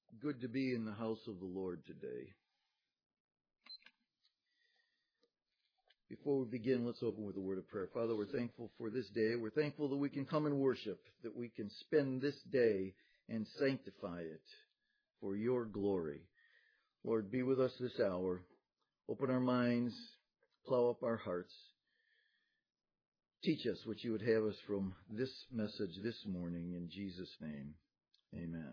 Good to be in the house of the Lord today. Before we begin, let's open with a word of prayer. Father, we're thankful for this day. We're thankful that we can come and worship, that we can spend this day and sanctify it for your glory. Lord, be with us this hour. Open our minds, plow up our hearts. Teach us what you would have us from this message this morning. In Jesus' name, amen.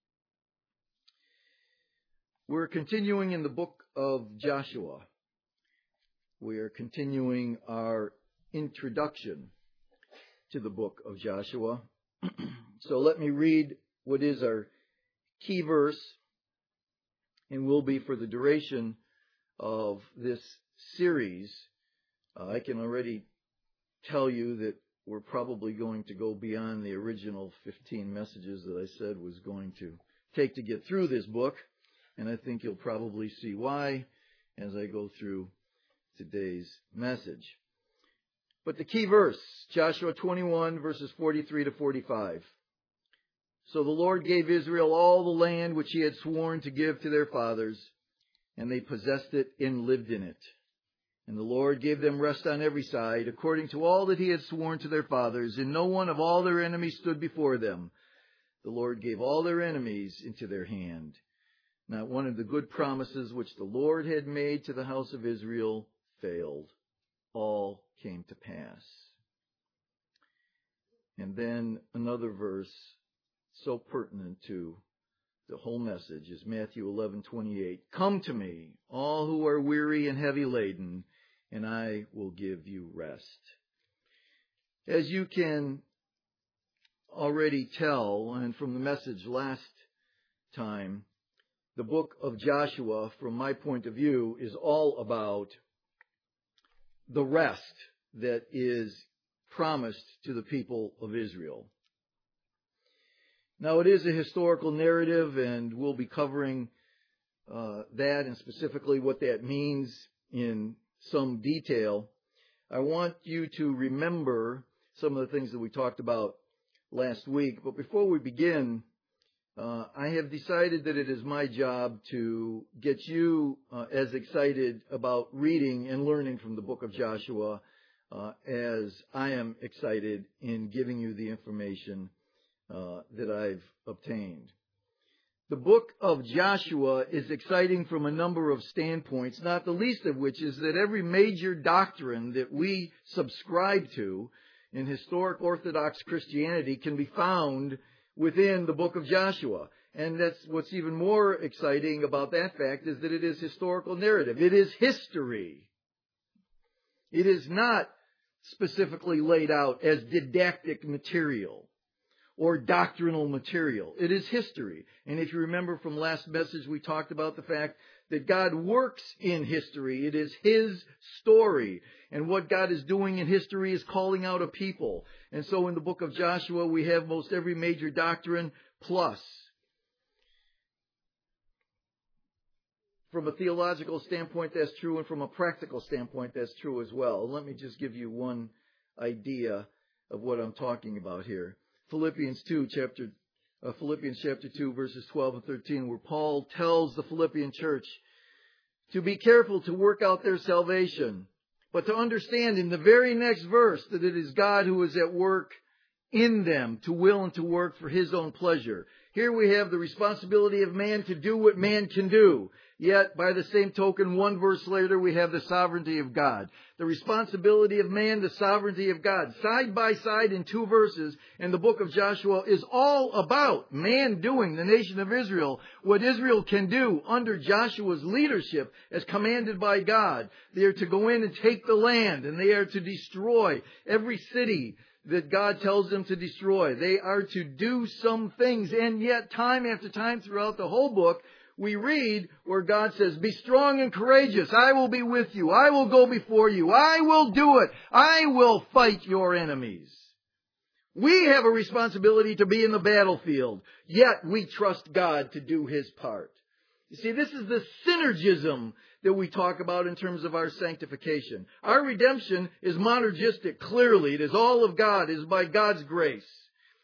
We're continuing in the book of Joshua. We are continuing our introduction to the book of Joshua. So let me read what is our key verse, and will be for the duration of this series. I can already tell you that we're probably going to go beyond the original 15 messages that I said was going to take to get through this book. And I think you'll probably see why as I go through today's message. But the key verse, Joshua 21, verses 43 to 45. So the Lord gave Israel all the land which he had sworn to give to their fathers, and they possessed it and lived in it. And the Lord gave them rest on every side, according to all that he had sworn to their fathers, and no one of all their enemies stood before them. The Lord gave all their enemies into their hand. Not one of the good promises which the Lord had made to the house of Israel failed. All came to pass. And then another verse so pertinent to the whole message is Matthew 11:28. Come to me, all who are weary and heavy laden, and I will give you rest. As you can already tell, and from the message last time, the book of Joshua, from my point of view, is all about the rest that is promised to the people of Israel. Now, it is a historical narrative, and we'll be covering that and specifically what that means in some detail. I want you to remember some of the things that we talked about last week. But before we begin, I have decided that it is my job to get you as excited about reading and learning from the book of Joshua as I am excited in giving you the information that I've obtained. The book of Joshua is exciting from a number of standpoints, not the least of which is that every major doctrine that we subscribe to in historic Orthodox Christianity can be found within the book of Joshua. And that's what's even more exciting about that fact is that it is historical narrative. It is history. It is not specifically laid out as didactic material or doctrinal material. It is history. And if you remember from last message, we talked about the fact that God works in history. It is his story. And what God is doing in history is calling out a people. And so in the book of Joshua, we have most every major doctrine plus. From a theological standpoint, that's true. And from a practical standpoint, that's true as well. Let me just give you one idea of what I'm talking about here. Philippians chapter 2, verses 12 and 13, where Paul tells the Philippian church to be careful to work out their salvation, but to understand in the very next verse that it is God who is at work in them to will and to work for his own pleasure. Here we have the responsibility of man to do what man can do. Yet, by the same token, one verse later, we have the sovereignty of God. The responsibility of man, the sovereignty of God. Side by side in two verses, and the book of Joshua is all about man doing, the nation of Israel, what Israel can do under Joshua's leadership as commanded by God. They are to go in and take the land, and they are to destroy every city that God tells them to destroy. They are to do some things, and yet time after time throughout the whole book, we read where God says, be strong and courageous. I will be with you. I will go before you. I will do it. I will fight your enemies. We have a responsibility to be in the battlefield, yet we trust God to do his part. You see, this is the synergism that we talk about in terms of our sanctification. Our redemption is monergistic, clearly. It is all of God. It is by God's grace.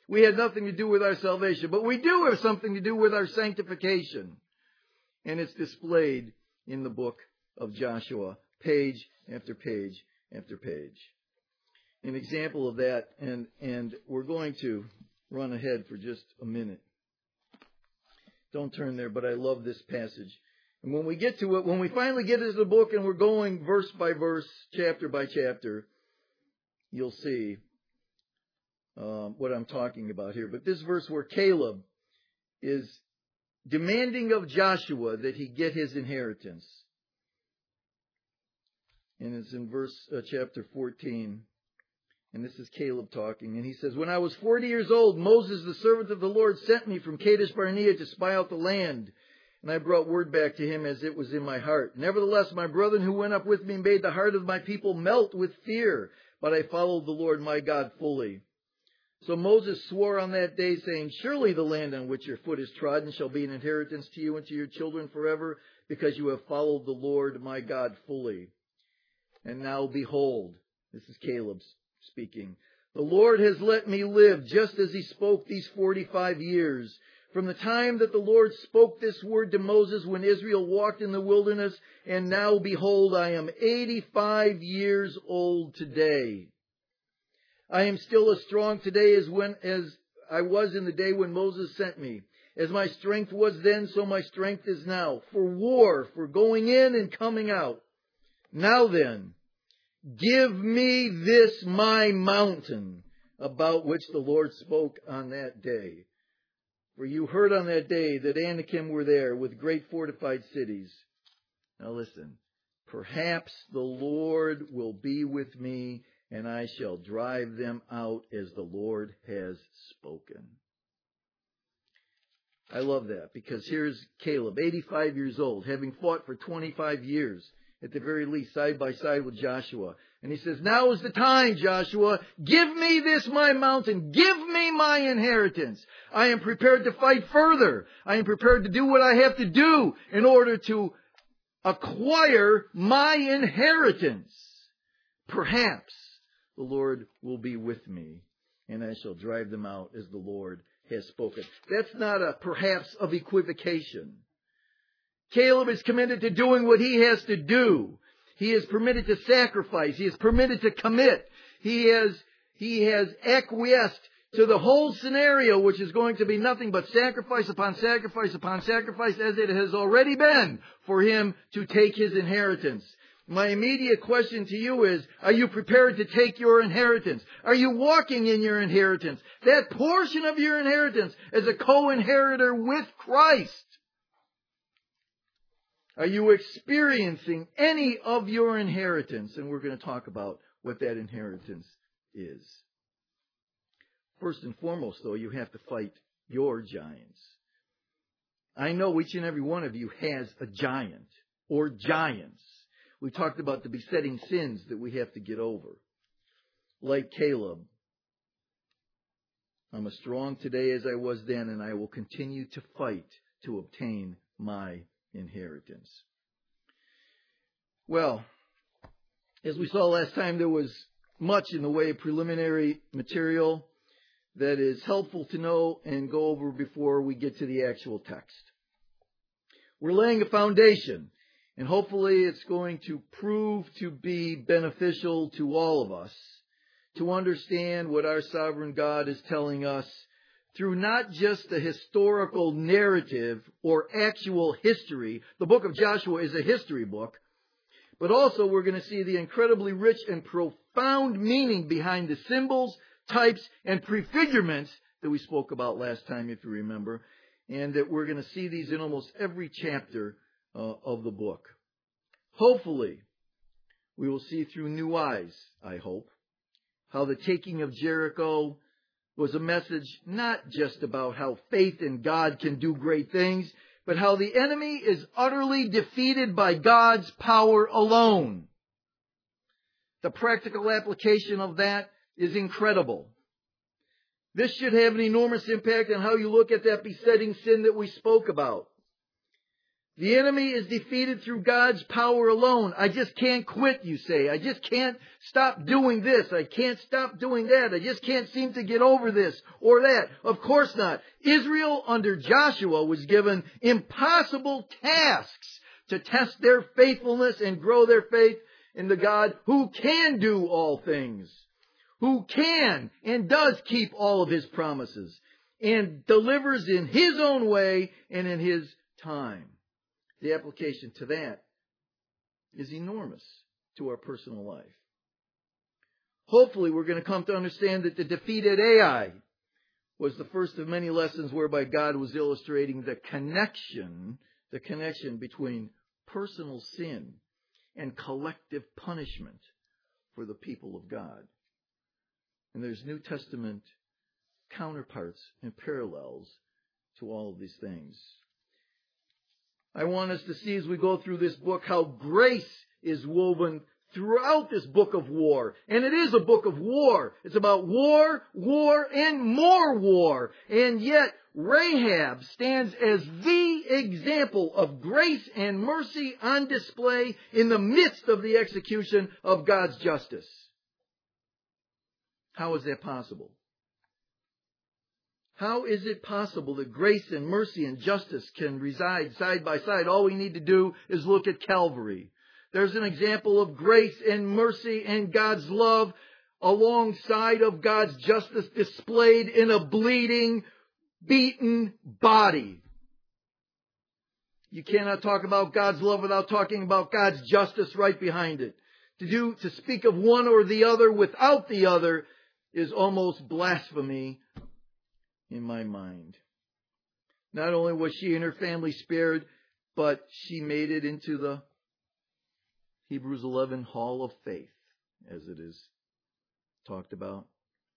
We had nothing to do with our salvation, but we do have something to do with our sanctification. And it's displayed in the book of Joshua, page after page after page. An example of that, and we're going to run ahead for just a minute. Don't turn there, but I love this passage. And when we get to it, when we finally get into the book and we're going verse by verse, chapter by chapter, you'll see what I'm talking about here. But this verse where Caleb is demanding of Joshua that he get his inheritance. And it's in chapter 14. And this is Caleb talking. And he says, when I was 40 years old, Moses, the servant of the Lord, sent me from Kadesh Barnea to spy out the land. And I brought word back to him as it was in my heart. Nevertheless, my brethren who went up with me made the heart of my people melt with fear. But I followed the Lord my God fully. So Moses swore on that day, saying, surely the land on which your foot is trodden shall be an inheritance to you and to your children forever, because you have followed the Lord my God fully. And now behold, this is Caleb speaking, the Lord has let me live just as he spoke these 45 years. From the time that the Lord spoke this word to Moses when Israel walked in the wilderness, and now behold, I am 85 years old today. I am still as strong today as I was in the day when Moses sent me. As my strength was then, so my strength is now. For war, for going in and coming out. Now then, give me this my mountain, about which the Lord spoke on that day. For you heard on that day that Anakim were there with great fortified cities. Now listen, perhaps the Lord will be with me, and I shall drive them out as the Lord has spoken. I love that, because here's Caleb, 85 years old, having fought for 25 years, at the very least, side by side with Joshua. And he says, now is the time, Joshua. Give me this my mountain. Give me my inheritance. I am prepared to fight further. I am prepared to do what I have to do in order to acquire my inheritance. Perhaps the Lord will be with me, and I shall drive them out as the Lord has spoken. That's not a perhaps of equivocation. Caleb is committed to doing what he has to do. He is permitted to sacrifice. He is permitted to commit. He has acquiesced to the whole scenario, which is going to be nothing but sacrifice upon sacrifice upon sacrifice, as it has already been for him to take his inheritance. My immediate question to you is, are you prepared to take your inheritance? Are you walking in your inheritance? That portion of your inheritance as a co-inheritor with Christ. Are you experiencing any of your inheritance? And we're going to talk about what that inheritance is. First and foremost, though, you have to fight your giants. I know each and every one of you has a giant or giants. We talked about the besetting sins that we have to get over. Like Caleb, I'm as strong today as I was then, and I will continue to fight to obtain my inheritance. Well, as we saw last time, there was much in the way of preliminary material that is helpful to know and go over before we get to the actual text. We're laying a foundation, and hopefully it's going to prove to be beneficial to all of us to understand what our sovereign God is telling us through not just the historical narrative or actual history. The book of Joshua is a history book, but also we're going to see the incredibly rich and profound meaning behind the symbols, types, and prefigurements that we spoke about last time, if you remember, and that we're going to see these in almost every chapter of the book. Hopefully, we will see through new eyes, I hope, how the taking of Jericho was a message not just about how faith in God can do great things, but how the enemy is utterly defeated by God's power alone. The practical application of that is incredible. This should have an enormous impact on how you look at that besetting sin that we spoke about. The enemy is defeated through God's power alone. I just can't quit, you say. I just can't stop doing this. I can't stop doing that. I just can't seem to get over this or that. Of course not. Israel under Joshua was given impossible tasks to test their faithfulness and grow their faith in the God who can do all things, who can and does keep all of His promises, and delivers in His own way and in His time. The application to that is enormous to our personal life. Hopefully we're going to come to understand that the defeat at Ai was the first of many lessons whereby God was illustrating the connection between personal sin and collective punishment for the people of God. And there's New Testament counterparts and parallels to all of these things. I want us to see as we go through this book how grace is woven throughout this book of war. And it is a book of war. It's about war, war, and more war. And yet Rahab stands as the example of grace and mercy on display in the midst of the execution of God's justice. How is that possible? How is it possible that grace and mercy and justice can reside side by side? All we need to do is look at Calvary. There's an example of grace and mercy and God's love alongside of God's justice displayed in a bleeding, beaten body. You cannot talk about God's love without talking about God's justice right behind it. To speak of one or the other without the other is almost blasphemy in my mind. Not only was she and her family spared, but she made it into the Hebrews 11 Hall of Faith, as it is talked about.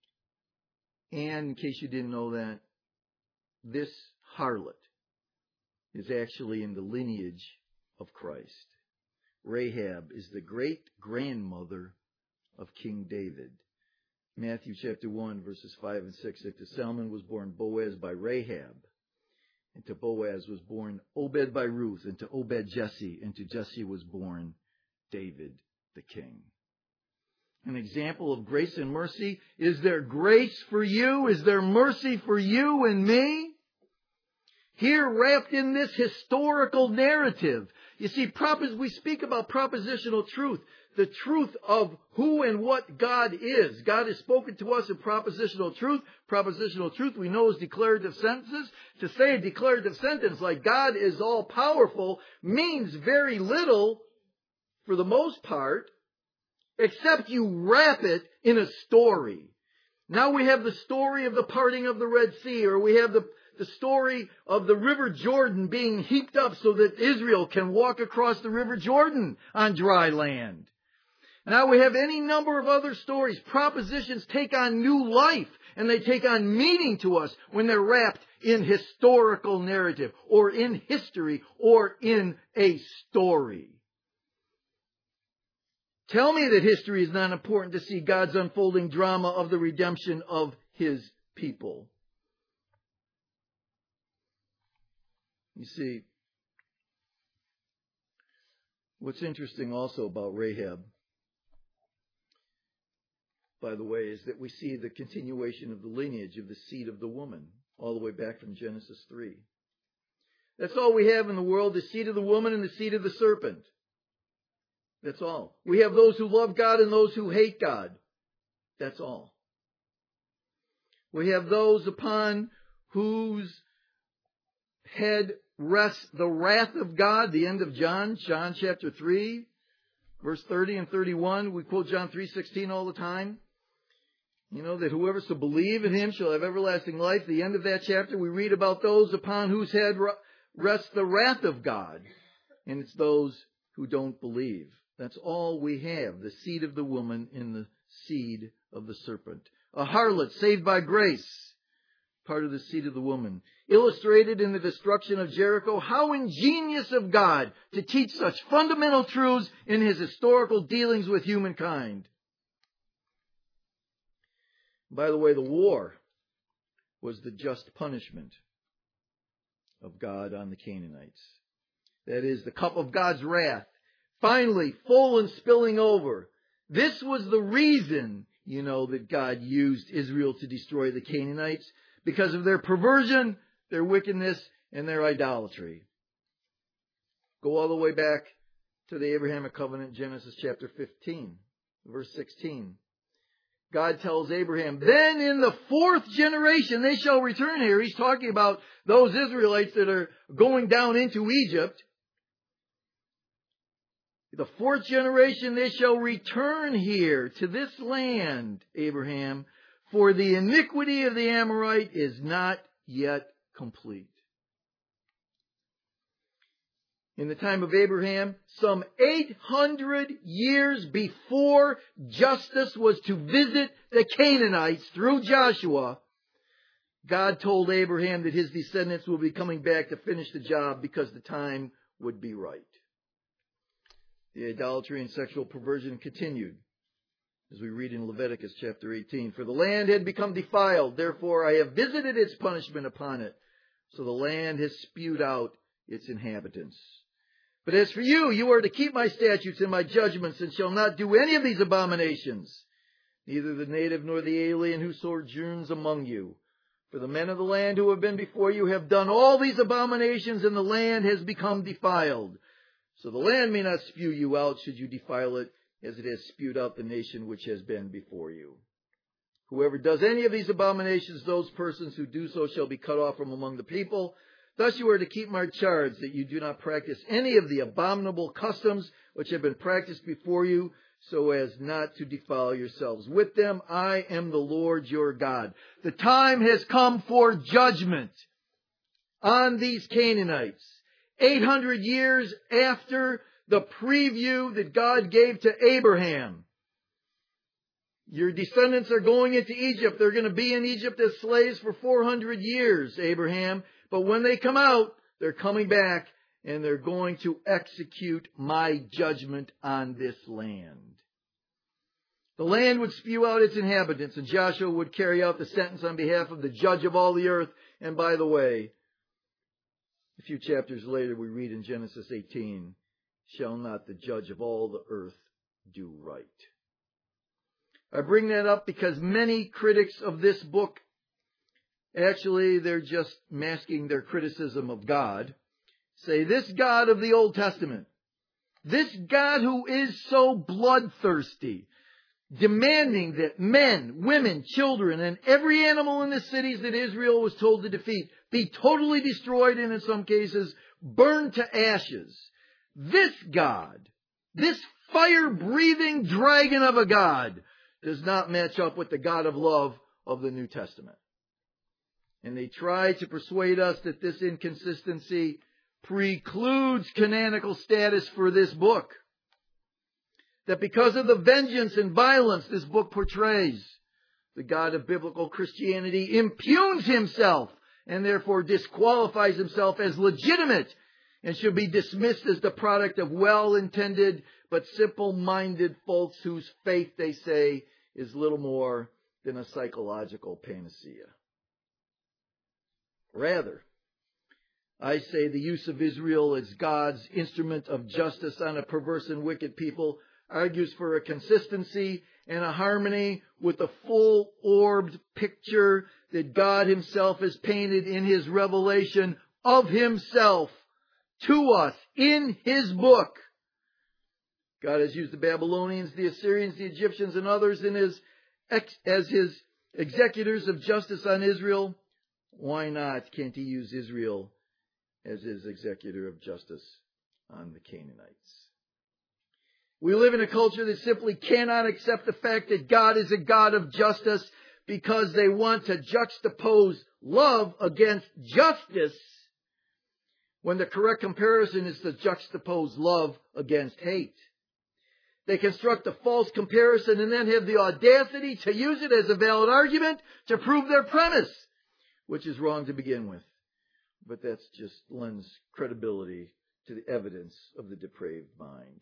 And in case you didn't know that, this harlot is actually in the lineage of Christ. Rahab is the great-grandmother of King David. Matthew chapter 1, verses 5 and 6, that to Salmon was born Boaz by Rahab, and to Boaz was born Obed by Ruth, and to Obed Jesse, and to Jesse was born David the king. An example of grace and mercy. Is there grace for you? Is there mercy for you and me? Here wrapped in this historical narrative. You see, as we speak about propositional truth, the truth of who and what God is. God has spoken to us in propositional truth. Propositional truth we know is declarative sentences. To say a declarative sentence like God is all powerful means very little for the most part, except you wrap it in a story. Now we have the story of the parting of the Red Sea, or we have the story of the River Jordan being heaped up so that Israel can walk across the River Jordan on dry land. Now we have any number of other stories. Propositions take on new life and they take on meaning to us when they're wrapped in historical narrative or in history or in a story. Tell me that history is not important to see God's unfolding drama of the redemption of His people. You see, what's interesting also about Rahab, by the way, is that we see the continuation of the lineage of the seed of the woman, all the way back from Genesis 3. That's all we have in the world, the seed of the woman and the seed of the serpent. That's all. We have those who love God and those who hate God. That's all. We have those upon whose head rests the wrath of God, the end of John chapter 3, verse 30 and 31. We quote John 3:16 all the time. You know, that whoever shall believe in Him shall have everlasting life. The end of that chapter, we read about those upon whose head rests the wrath of God. And it's those who don't believe. That's all we have, the seed of the woman and the seed of the serpent. A harlot saved by grace, part of the seed of the woman. Illustrated in the destruction of Jericho. How ingenious of God to teach such fundamental truths in His historical dealings with humankind. By the way, the war was the just punishment of God on the Canaanites. that is, the cup of God's wrath, finally full and spilling over. This was the reason, that God used Israel to destroy the Canaanites, because of their perversion, their wickedness, and their idolatry. Go all the way back to the Abrahamic covenant, Genesis chapter 15, verse 16. God tells Abraham, then in the fourth generation they shall return here. He's talking about those Israelites that are going down into Egypt. The fourth generation they shall return here to this land, Abraham, for the iniquity of the Amorite is not yet complete. In the time of Abraham, some 800 years before justice was to visit the Canaanites through Joshua, God told Abraham that his descendants will be coming back to finish the job because the time would be right. The idolatry and sexual perversion continued, as we read in Leviticus chapter 18. For the land had become defiled, therefore I have visited its punishment upon it. So the land has spewed out its inhabitants. But as for you, you are to keep my statutes and my judgments, and shall not do any of these abominations, neither the native nor the alien who sojourns among you. For the men of the land who have been before you have done all these abominations, and the land has become defiled. So the land may not spew you out should you defile it, as it has spewed out the nation which has been before you. Whoever does any of these abominations, those persons who do so shall be cut off from among the people. Thus you are to keep my charge, that you do not practice any of the abominable customs which have been practiced before you, so as not to defile yourselves with them. I am the Lord your God. The time has come for judgment on these Canaanites. 800 years after the preview that God gave to Abraham. Your descendants are going into Egypt. They're going to be in Egypt as slaves for 400 years, Abraham. But when they come out, they're coming back and they're going to execute my judgment on this land. The land would spew out its inhabitants, and Joshua would carry out the sentence on behalf of the judge of all the earth. And by the way, a few chapters later we read in Genesis 18, shall not the judge of all the earth do right? I bring that up because many critics of this book, actually they're just masking their criticism of God, say this God of the Old Testament, this God who is so bloodthirsty, demanding that men, women, children, and every animal in the cities that Israel was told to defeat be totally destroyed and in some cases burned to ashes. This God, this fire-breathing dragon of a God, does not match up with the God of love of the New Testament. And they try to persuade us that this inconsistency precludes canonical status for this book. That because of the vengeance and violence this book portrays, the God of biblical Christianity impugns himself and therefore disqualifies himself as legitimate and should be dismissed as the product of well-intended but simple-minded folks whose faith, they say, is little more than a psychological panacea. Rather, I say the use of Israel as God's instrument of justice on a perverse and wicked people argues for a consistency and a harmony with the full-orbed picture that God himself has painted in his revelation of himself to us in his book. God has used the Babylonians, the Assyrians, the Egyptians, and others as his executors of justice on Israel. Why not? Can't he use Israel as his executor of justice on the Canaanites? We live in a culture that simply cannot accept the fact that God is a God of justice because they want to juxtapose love against justice when the correct comparison is to juxtapose love against hate. They construct a false comparison and then have the audacity to use it as a valid argument to prove their premise, which is wrong to begin with. But that just lends credibility to the evidence of the depraved mind.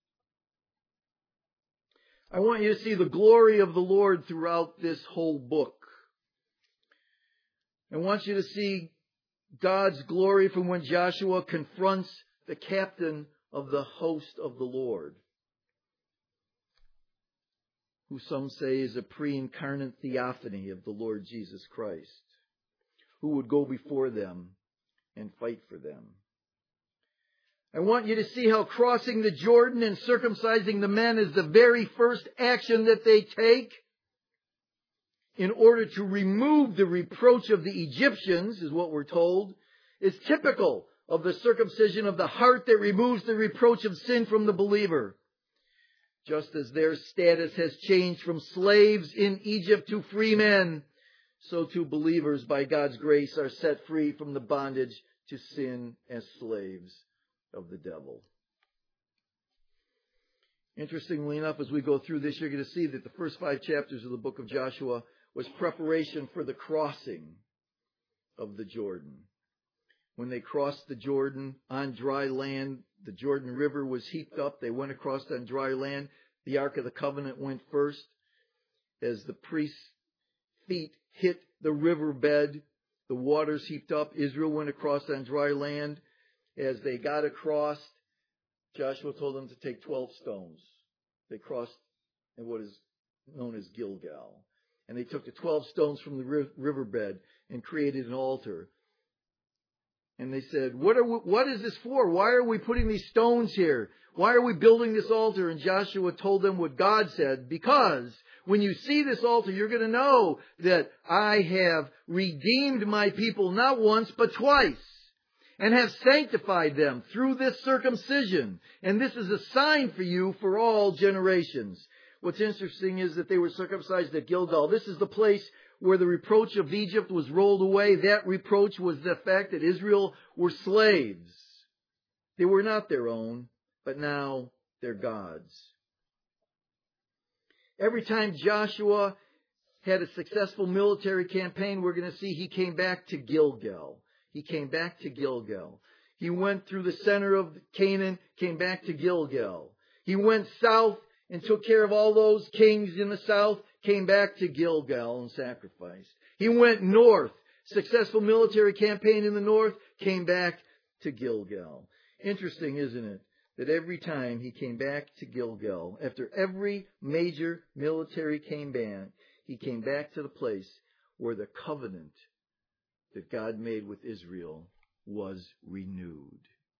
I want you to see the glory of the Lord throughout this whole book. I want you to see God's glory from when Joshua confronts the captain of the host of the Lord, who some say is a pre-incarnate theophany of the Lord Jesus Christ, who would go before them and fight for them. I want you to see how crossing the Jordan and circumcising the men is the very first action that they take in order to remove the reproach of the Egyptians, is what we're told, is typical of the circumcision of the heart that removes the reproach of sin from the believer. Just as their status has changed from slaves in Egypt to free men, so too believers by God's grace are set free from the bondage to sin as slaves of the devil. Interestingly enough, as we go through this, you're going to see that the first 5 chapters of the book of Joshua was preparation for the crossing of the Jordan. When they crossed the Jordan on dry land, the Jordan River was heaped up. They went across on dry land. The Ark of the Covenant went first. As the priest's feet hit the riverbed, the waters heaped up. Israel went across on dry land. As they got across, Joshua told them to take 12 stones. They crossed in what is known as Gilgal. And they took the 12 stones from the riverbed and created an altar. And they said, what is this for? Why are we putting these stones here? Why are we building this altar? And Joshua told them what God said, because when you see this altar, you're going to know that I have redeemed my people not once, but twice, and have sanctified them through this circumcision. And this is a sign for you for all generations. What's interesting is that they were circumcised at Gilgal. This is the place where the reproach of Egypt was rolled away. That reproach was the fact that Israel were slaves. They were not their own, but now they're God's. Every time Joshua had a successful military campaign, we're going to see he came back to Gilgal. He came back to Gilgal. He went through the center of Canaan, came back to Gilgal. He went south and took care of all those kings in the south, came back to Gilgal and sacrificed. He went north, successful military campaign in the north, came back to Gilgal. Interesting, isn't it, that every time he came back to Gilgal, after every major military campaign, he came back to the place where the covenant that God made with Israel was renewed.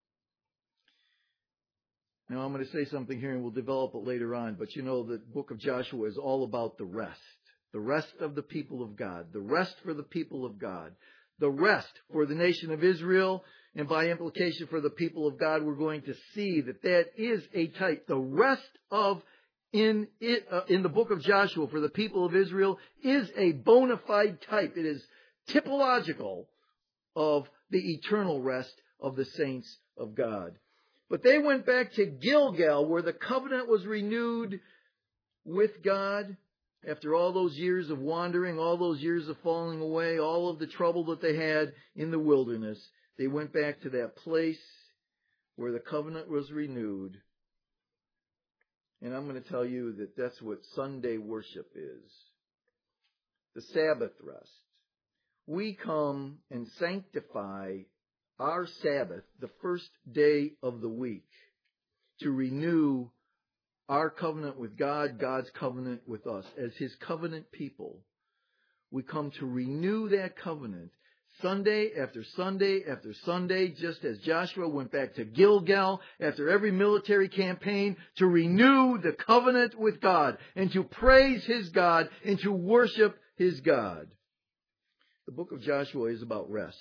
Now I'm going to say something here and we'll develop it later on, but you know the book of Joshua is all about the rest of the people of God, the rest for the people of God, the rest for the nation of Israel, and by implication for the people of God. We're going to see that is a type. The rest of in the book of Joshua for the people of Israel is a bona fide type. It is typological of the eternal rest of the saints of God. But they went back to Gilgal, where the covenant was renewed with God after all those years of wandering, all those years of falling away, all of the trouble that they had in the wilderness. They went back to that place where the covenant was renewed. And I'm going to tell you that that's what Sunday worship is. The Sabbath rest. We come and sanctify our Sabbath, the first day of the week, to renew our covenant with God, God's covenant with us. As His covenant people, we come to renew that covenant Sunday after Sunday after Sunday, just as Joshua went back to Gilgal after every military campaign to renew the covenant with God and to praise His God and to worship His God. The book of Joshua is about rest.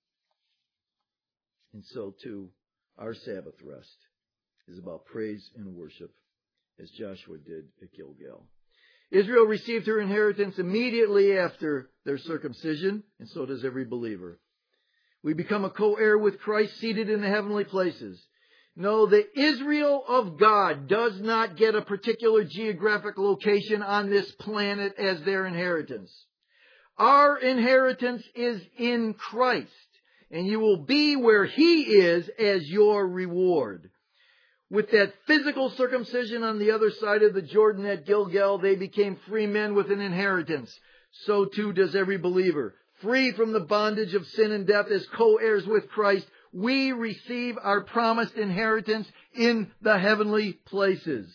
And so too, our Sabbath rest is about praise and worship, as Joshua did at Gilgal. Israel received her inheritance immediately after their circumcision, and so does every believer. We become a co-heir with Christ, seated in the heavenly places. No, the Israel of God does not get a particular geographic location on this planet as their inheritance. Our inheritance is in Christ, and you will be where He is as your reward. With that physical circumcision on the other side of the Jordan at Gilgal, they became free men with an inheritance. So too does every believer. Free from the bondage of sin and death as co-heirs with Christ, we receive our promised inheritance in the heavenly places.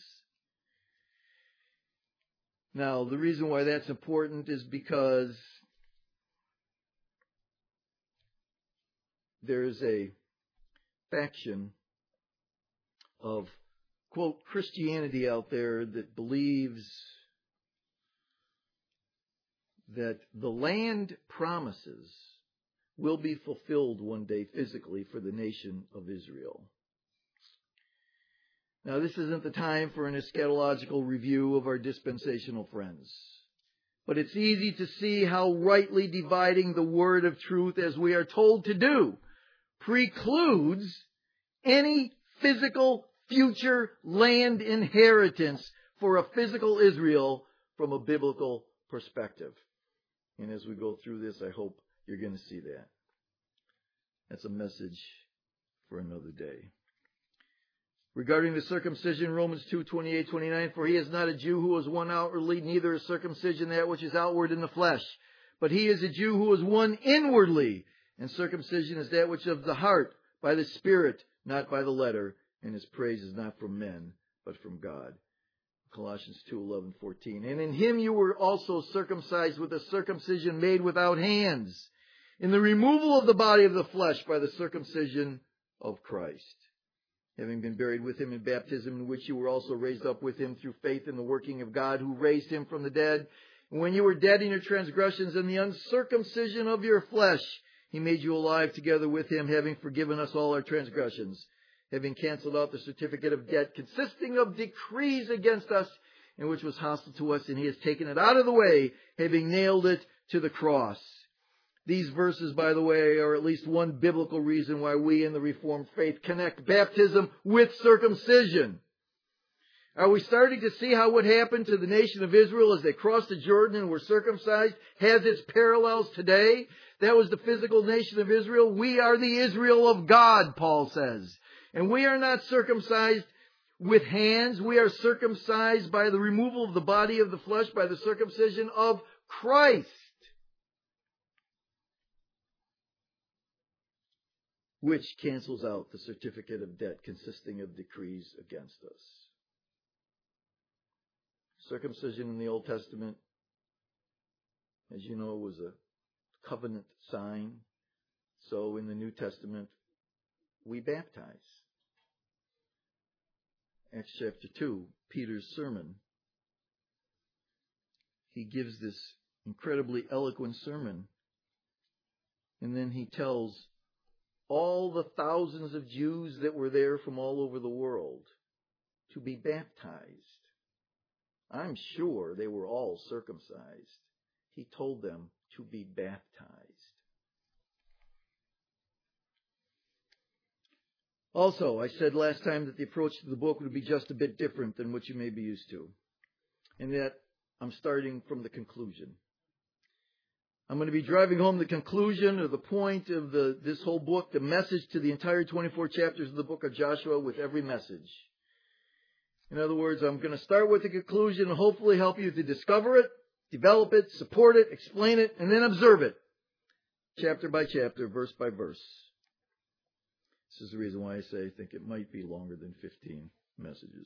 Now, the reason why that's important is because there's a faction of, quote, Christianity out there that believes that the land promises will be fulfilled one day physically for the nation of Israel. Now, this isn't the time for an eschatological review of our dispensational friends. But it's easy to see how rightly dividing the word of truth, as we are told to do, precludes any physical future land inheritance for a physical Israel from a biblical perspective. And as we go through this, I hope you're going to see that. That's a message for another day. Regarding the circumcision, Romans 2:28-29, for he is not a Jew who is one outwardly, neither is circumcision that which is outward in the flesh. But he is a Jew who is one inwardly, and circumcision is that which of the heart, by the Spirit, not by the letter, and his praise is not from men, but from God. Colossians 2:11-14. And in him you were also circumcised with a circumcision made without hands, in the removal of the body of the flesh by the circumcision of Christ. Having been buried with him in baptism, in which you were also raised up with him through faith in the working of God, who raised him from the dead. And when you were dead in your transgressions and the uncircumcision of your flesh, he made you alive together with him, having forgiven us all our transgressions, having canceled out the certificate of debt consisting of decrees against us, and which was hostile to us, and he has taken it out of the way, having nailed it to the cross. These verses, by the way, are at least one biblical reason why we in the Reformed faith connect baptism with circumcision. Are we starting to see how what happened to the nation of Israel as they crossed the Jordan and were circumcised has its parallels today? That was the physical nation of Israel. We are the Israel of God, Paul says. And we are not circumcised with hands. We are circumcised by the removal of the body of the flesh, by the circumcision of Christ, which cancels out the certificate of debt consisting of decrees against us. Circumcision in the Old Testament, as you know, was a covenant sign. So in the New Testament, we baptize. Acts chapter 2, Peter's sermon. He gives this incredibly eloquent sermon. And then he tells all the thousands of Jews that were there from all over the world to be baptized. I'm sure they were all circumcised. He told them to be baptized. Also, I said last time that the approach to the book would be just a bit different than what you may be used to, and that I'm starting from the conclusion. I'm going to be driving home the conclusion or the point of this whole book, the message to the entire 24 chapters of the book of Joshua with every message. In other words, I'm going to start with the conclusion and hopefully help you to discover it, develop it, support it, explain it, and then observe it, chapter by chapter, verse by verse. This is the reason why I say I think it might be longer than 15 messages.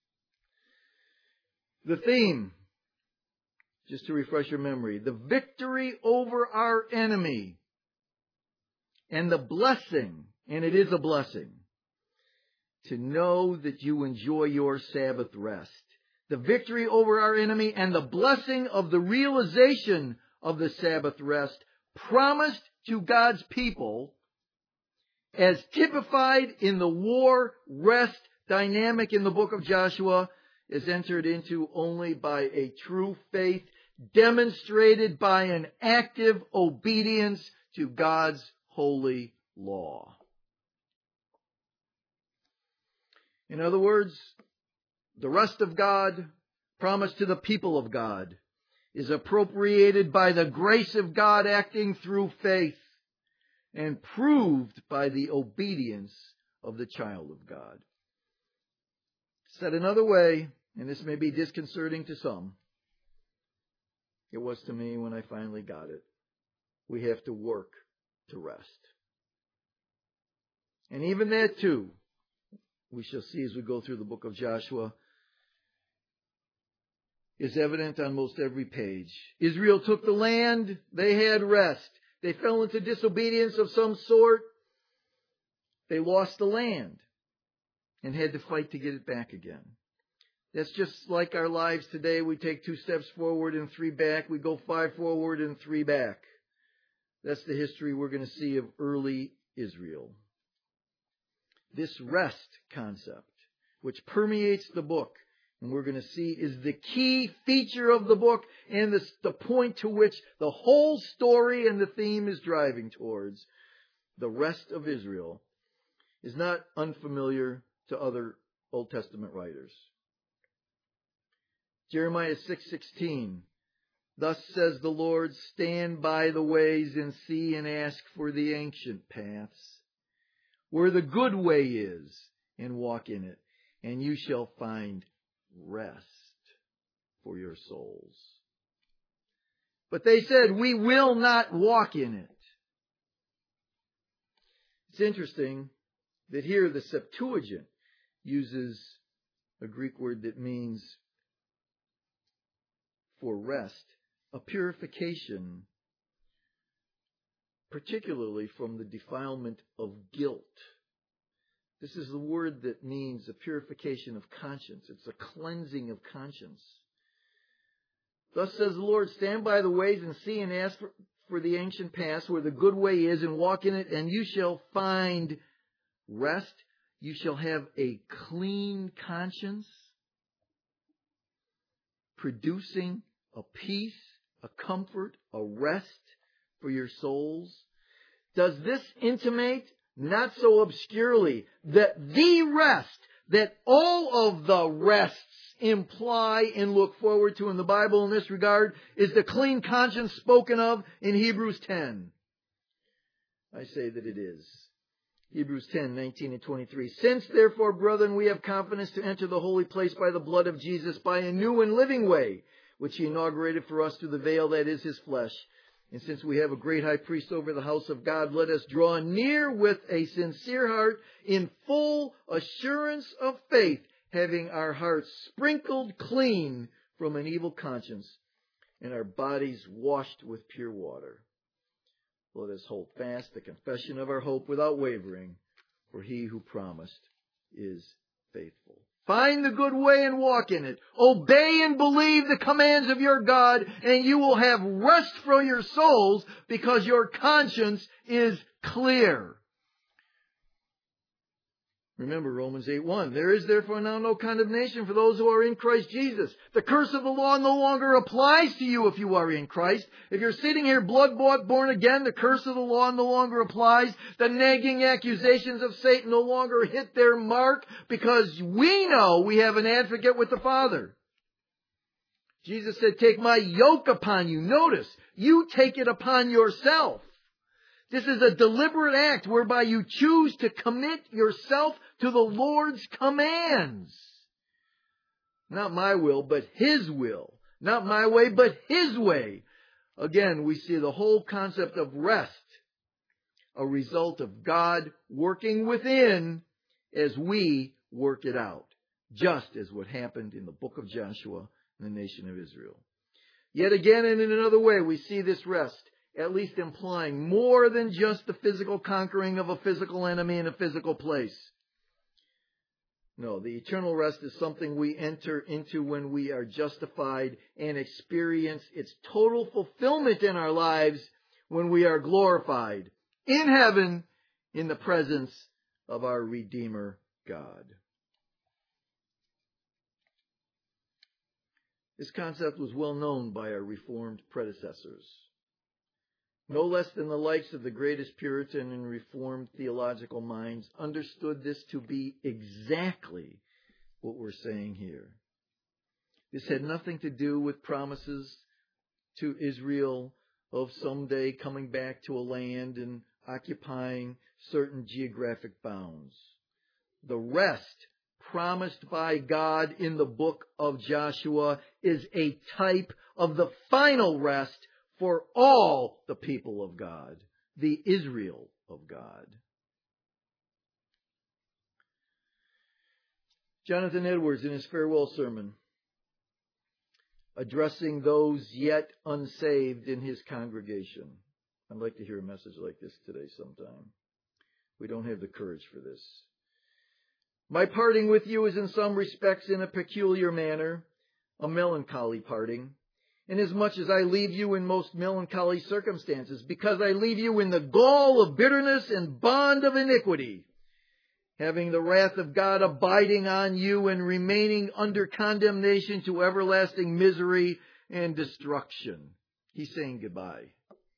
The theme, just to refresh your memory, the victory over our enemy and the blessing, and it is a blessing, to know that you enjoy your Sabbath rest. The victory over our enemy and the blessing of the realization of the Sabbath rest promised to God's people as typified in the war-rest dynamic in the book of Joshua is entered into only by a true faith demonstrated by an active obedience to God's holy law. In other words, the rest of God, promised to the people of God, is appropriated by the grace of God acting through faith and proved by the obedience of the child of God. Said another way, and this may be disconcerting to some, it was to me when I finally got it. We have to work to rest. And even that too, we shall see as we go through the book of Joshua, is evident on most every page. Israel took the land. They had rest. They fell into disobedience of some sort. They lost the land and had to fight to get it back again. That's just like our lives today. We take 2 steps forward and 3 back. We go 5 forward and 3 back. That's the history we're going to see of early Israel. This rest concept, which permeates the book, and we're going to see is the key feature of the book and the point to which the whole story and the theme is driving towards. The rest of Israel is not unfamiliar to other Old Testament writers. Jeremiah 6:16, thus says the Lord, stand by the ways and see and ask for the ancient paths, where the good way is, and walk in it, and you shall find rest for your souls. But they said, we will not walk in it. It's interesting that here the Septuagint uses a Greek word that means for rest, a purification, particularly from the defilement of guilt. This is the word that means a purification of conscience. It's a cleansing of conscience. Thus says the Lord, stand by the ways and see and ask for the ancient paths where the good way is, and walk in it, and you shall find rest. You shall have a clean conscience, producing a peace, a comfort, a rest for your souls. Does this intimate, not so obscurely, that the rest, that all of the rests imply and look forward to in the Bible in this regard is the clean conscience spoken of in Hebrews 10? I say that it is. Hebrews 10:19 and 23. Since therefore, brethren, we have confidence to enter the holy place by the blood of Jesus, by a new and living way, which He inaugurated for us through the veil that is His flesh. And since we have a great high priest over the house of God, let us draw near with a sincere heart, in full assurance of faith, having our hearts sprinkled clean from an evil conscience, and our bodies washed with pure water. Let us hold fast the confession of our hope without wavering, for He who promised is faithful. Find the good way and walk in it. Obey and believe the commands of your God, and you will have rest for your souls, because your conscience is clear. Remember Romans 8:1. There is therefore now no condemnation for those who are in Christ Jesus. The curse of the law no longer applies to you if you are in Christ. If you're sitting here blood-bought, born again, the curse of the law no longer applies. The nagging accusations of Satan no longer hit their mark, because we know we have an advocate with the Father. Jesus said, take my yoke upon you. Notice, you take it upon yourself. This is a deliberate act whereby you choose to commit yourself to the Lord's commands. Not my will, but His will. Not my way, but His way. Again, we see the whole concept of rest, a result of God working within as we work it out, just as what happened in the book of Joshua and the nation of Israel. Yet again, and in another way, we see this rest at least implying more than just the physical conquering of a physical enemy in a physical place. No, the eternal rest is something we enter into when we are justified and experience its total fulfillment in our lives when we are glorified in heaven in the presence of our Redeemer God. This concept was well known by our Reformed predecessors. No less than the likes of the greatest Puritan and Reformed theological minds understood this to be exactly what we're saying here. This had nothing to do with promises to Israel of someday coming back to a land and occupying certain geographic bounds. The rest promised by God in the book of Joshua is a type of the final rest for all the people of God, the Israel of God. Jonathan Edwards, in his farewell sermon, addressing those yet unsaved in his congregation. I'd like to hear a message like this today sometime. We don't have the courage for this. My parting with you is in some respects in a peculiar manner, a melancholy parting, inasmuch as I leave you in most melancholy circumstances, because I leave you in the gall of bitterness and bond of iniquity, having the wrath of God abiding on you and remaining under condemnation to everlasting misery and destruction. He's saying goodbye.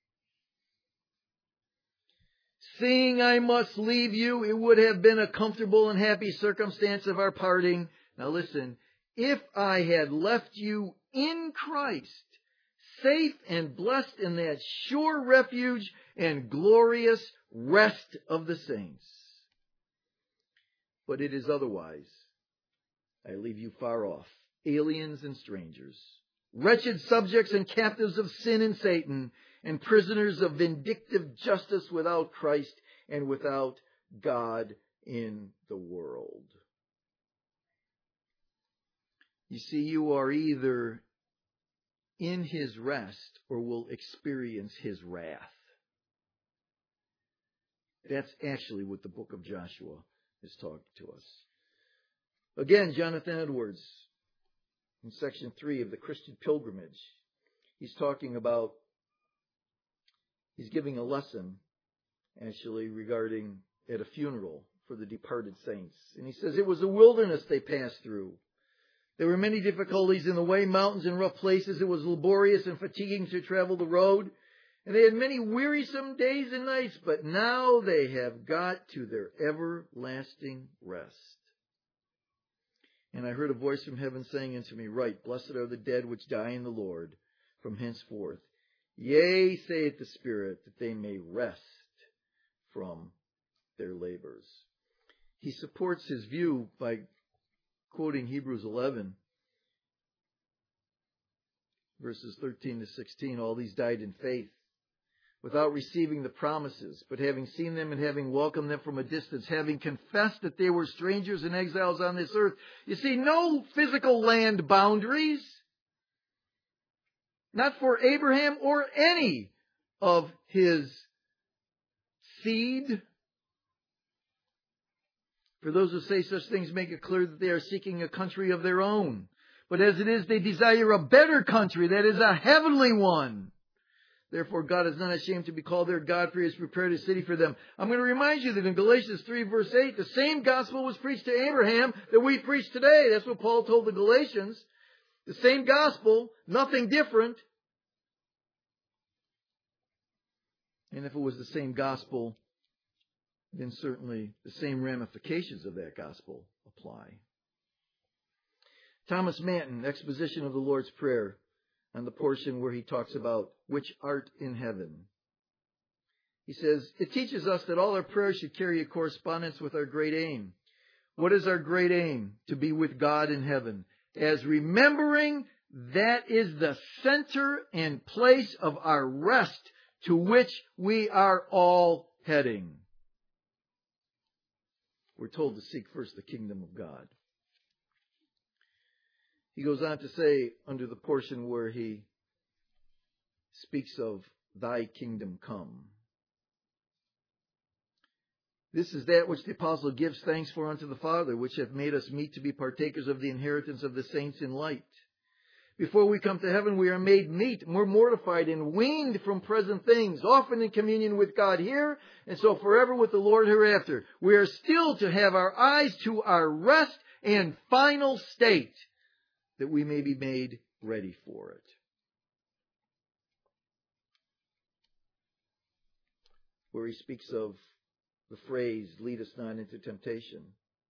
Seeing I must leave you, it would have been a comfortable and happy circumstance of our parting. Now listen, if I had left you in Christ, safe and blessed in that sure refuge and glorious rest of the saints. But it is otherwise. I leave you far off, aliens and strangers, wretched subjects and captives of sin and Satan, and prisoners of vindictive justice without Christ and without God in the world. You see, you are either in His rest or will experience His wrath. That's actually what the book of Joshua is talking to us. Again, Jonathan Edwards, in section 3 of the Christian Pilgrimage, he's talking about, he's giving a lesson, actually, regarding at a funeral for the departed saints. And he says, it was a wilderness they passed through. There were many difficulties in the way, mountains and rough places. It was laborious and fatiguing to travel the road. And they had many wearisome days and nights, but now they have got to their everlasting rest. And I heard a voice from heaven saying unto me, Write, blessed are the dead which die in the Lord from henceforth. Yea, saith the Spirit, that they may rest from their labors. He supports his view by quoting Hebrews 11, verses 13 to 16. All these died in faith, without receiving the promises, but having seen them and having welcomed them from a distance, having confessed that they were strangers and exiles on this earth. You see, no physical land boundaries. Not for Abraham or any of his seed. For those who say such things make it clear that they are seeking a country of their own. But as it is, they desire a better country, that is a heavenly one. Therefore, God is not ashamed to be called their God, for He has prepared a city for them. I'm going to remind you that in Galatians 3, verse 8, the same gospel was preached to Abraham that we preach today. That's what Paul told the Galatians. The same gospel, nothing different. And if it was the same gospel, then certainly the same ramifications of that gospel apply. Thomas Manton, exposition of the Lord's Prayer, on the portion where he talks about which art in heaven. He says, it teaches us that all our prayers should carry a correspondence with our great aim. What is our great aim? To be with God in heaven. As remembering that is the center and place of our rest to which we are all heading. We're told to seek first the kingdom of God. He goes on to say, under the portion where he speaks of thy kingdom come. This is that which the apostle gives thanks for unto the Father, which hath made us meet to be partakers of the inheritance of the saints in light. Before we come to heaven, we are made meet, more mortified and weaned from present things, often in communion with God here, and so forever with the Lord hereafter. We are still to have our eyes to our rest and final state, that we may be made ready for it. Where he speaks of the phrase, lead us not into temptation.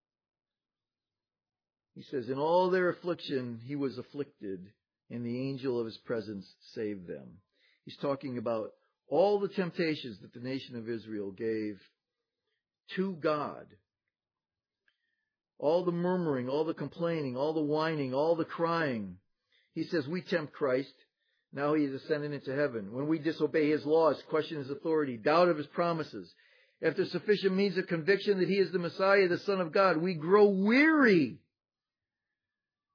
He says, in all their affliction he was afflicted, and the angel of his presence saved them. He's talking about all the temptations that the nation of Israel gave to God. All the murmuring, all the complaining, all the whining, all the crying. He says, we tempt Christ. Now he is ascended into heaven. When we disobey his laws, question his authority, doubt of his promises, after sufficient means of conviction that he is the Messiah, the Son of God, we grow weary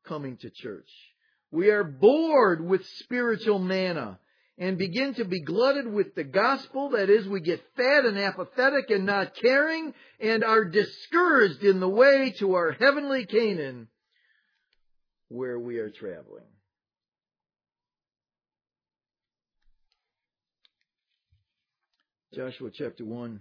coming to church. We are bored with spiritual manna and begin to be glutted with the gospel. That is, we get fat and apathetic and not caring and are discouraged in the way to our heavenly Canaan where we are traveling. Joshua chapter 1,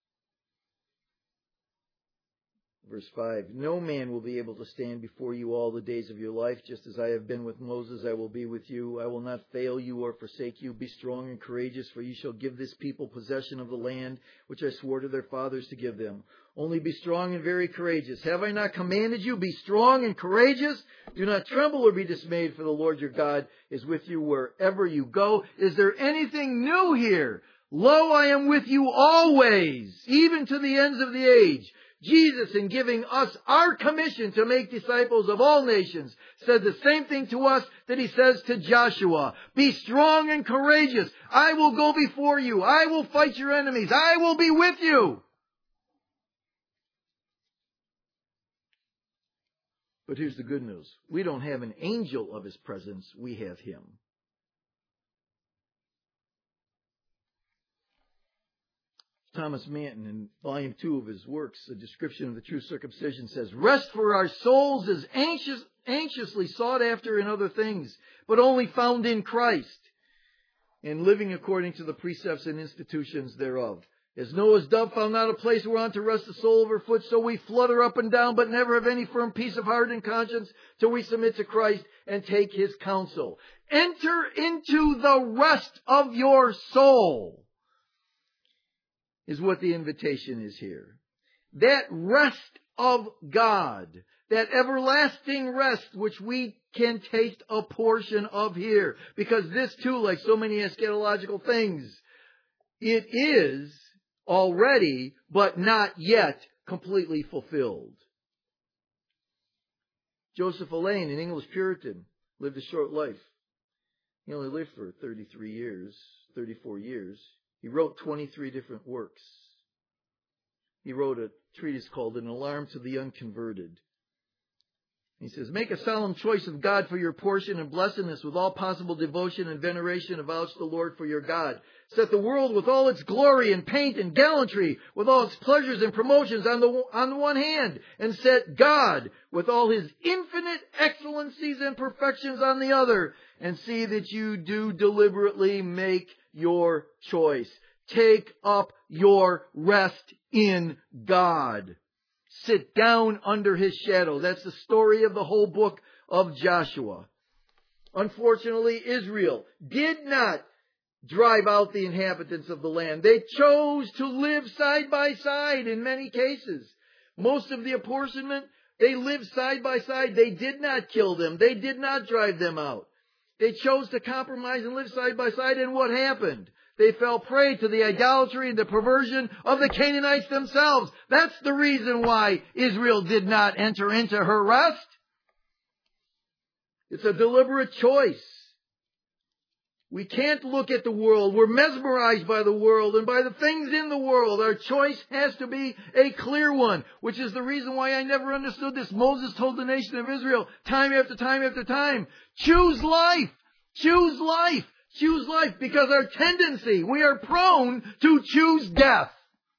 verse 5. No man will be able to stand before you all the days of your life. Just as I have been with Moses, I will be with you. I will not fail you or forsake you. Be strong and courageous, for you shall give this people possession of the land which I swore to their fathers to give them. Only be strong and very courageous. Have I not commanded you? Be strong and courageous. Do not tremble or be dismayed, for the Lord your God is with you wherever you go. Is there anything new here? Lo, I am with you always, even to the ends of the age. Jesus, in giving us our commission to make disciples of all nations, said the same thing to us that he says to Joshua. Be strong and courageous. I will go before you. I will fight your enemies. I will be with you. But here's the good news. We don't have an angel of his presence. We have him. Thomas Manton, in volume 2 of his works, A Description of the True Circumcision, says, Rest for our souls is anxiously sought after in other things, but only found in Christ, and living according to the precepts and institutions thereof. As Noah's dove found not a place whereon to rest the sole of her foot, so we flutter up and down, but never have any firm peace of heart and conscience till we submit to Christ and take his counsel. Enter into the rest of your soul, is what the invitation is here. That rest of God, that everlasting rest which we can taste a portion of here. Because this too, like so many eschatological things, it is already, but not yet, completely fulfilled. Joseph Alleine, an English Puritan, lived a short life. He only lived for 34 years. He wrote 23 different works. He wrote a treatise called An Alarm to the Unconverted. He says, Make a solemn choice of God for your portion and blessedness with all possible devotion and veneration. Avouch the Lord for your God. Set the world with all its glory and paint and gallantry, with all its pleasures and promotions on the one hand, and set God with all his infinite excellencies and perfections on the other, and see that you do deliberately make your choice. Take up your rest in God. Sit down under his shadow. That's the story of the whole book of Joshua. Unfortunately, Israel did not drive out the inhabitants of the land. They chose to live side by side in many cases. Most of the apportionment, they lived side by side. They did not kill them. They did not drive them out. They chose to compromise and live side by side, and what happened? They fell prey to the idolatry and the perversion of the Canaanites themselves. That's the reason why Israel did not enter into her rest. It's a deliberate choice. We can't look at the world. We're mesmerized by the world and by the things in the world. Our choice has to be a clear one, which is the reason why I never understood this. Moses told the nation of Israel time after time after time, choose life, choose life, choose life, because our tendency, we are prone to choose death.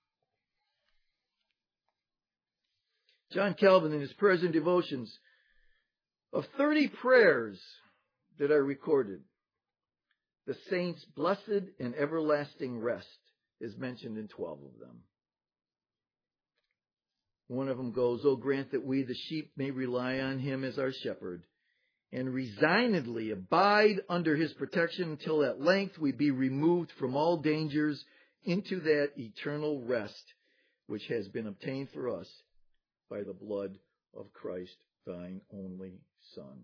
John Calvin, in his Prayers and Devotions, of 30 prayers that are recorded, the saints' blessed and everlasting rest is mentioned in 12 of them. One of them goes, O grant that we, the sheep, may rely on him as our shepherd, and resignedly abide under his protection until at length we be removed from all dangers into that eternal rest which has been obtained for us by the blood of Christ, thine only Son.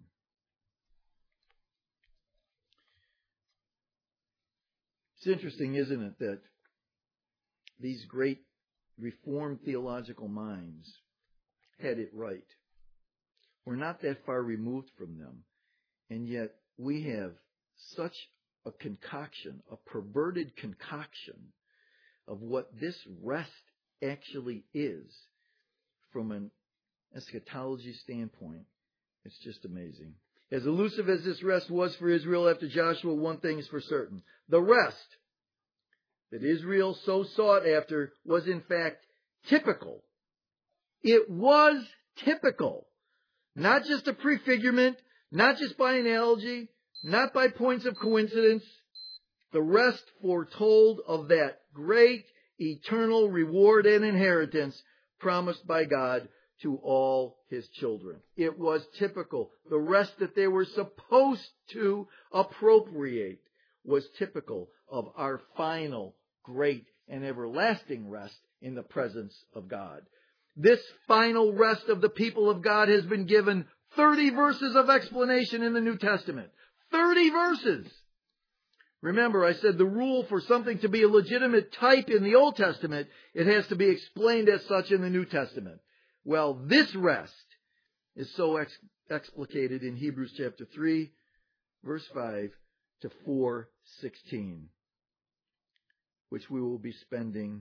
It's interesting, isn't it, that these great Reformed theological minds had it right. We're not that far removed from them, and yet we have such a concoction, a perverted concoction of what this rest actually is from an eschatology standpoint It's just amazing. As elusive as this rest was for Israel after Joshua, one thing is for certain. The rest that Israel so sought after was in fact typical. It was typical. Not just a prefigurement, not just by analogy, not by points of coincidence. The rest foretold of that great eternal reward and inheritance promised by God to all His children. It was typical. The rest that they were supposed to appropriate was typical of our final, great, and everlasting rest in the presence of God. This final rest of the people of God has been given 30 verses of explanation in the New Testament. 30 verses! Remember, I said the rule for something to be a legitimate type in the Old Testament, it has to be explained as such in the New Testament. Well, this rest is so explicated in Hebrews chapter 3, verse 5 to 4:16, which we will be spending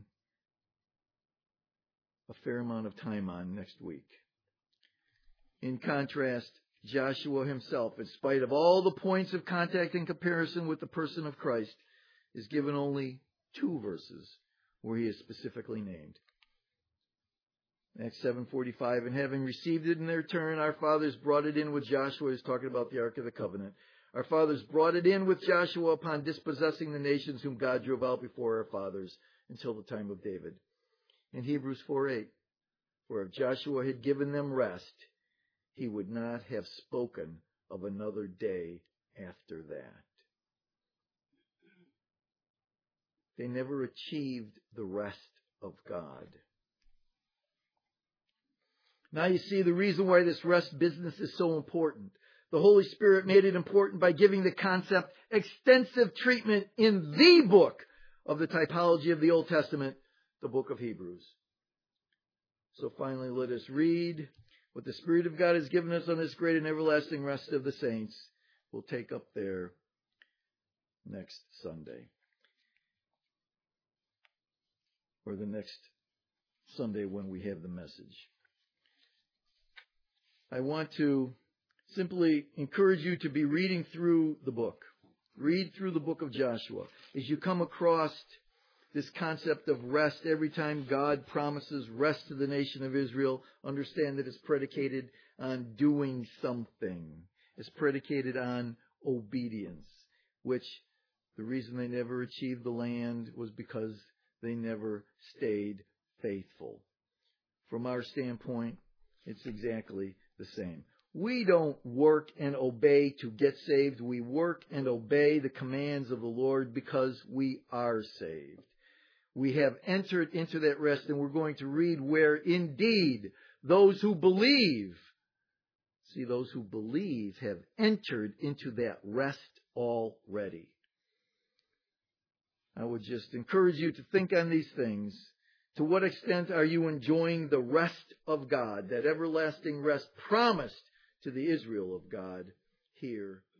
a fair amount of time on next week. In contrast, Joshua himself, in spite of all the points of contact and comparison with the person of Christ, is given only 2 verses where he is specifically named. Acts 7:45, and having received it in their turn, our fathers brought it in with Joshua. He's talking about the Ark of the Covenant. Our fathers brought it in with Joshua upon dispossessing the nations whom God drove out before our fathers until the time of David. In Hebrews 4:8, for if Joshua had given them rest, he would not have spoken of another day after that. They never achieved the rest of God. Now you see the reason why this rest business is so important. The Holy Spirit made it important by giving the concept extensive treatment in the book of the typology of the Old Testament, the book of Hebrews. So finally, let us read what the Spirit of God has given us on this great and everlasting rest of the saints. We'll take up there next Sunday, or the next Sunday when we have the message. I want to simply encourage you to be reading through the book. Read through the book of Joshua. As you come across this concept of rest, every time God promises rest to the nation of Israel, understand that it's predicated on doing something. It's predicated on obedience, which the reason they never achieved the land was because they never stayed faithful. From our standpoint, it's exactly the same. We don't work and obey to get saved. We work and obey the commands of the Lord because we are saved. We have entered into that rest, and we're going to read where indeed those who believe, those who believe have entered into that rest already. I would just encourage you to think on these things. To what extent are you enjoying the rest of God, that everlasting rest promised to the Israel of God here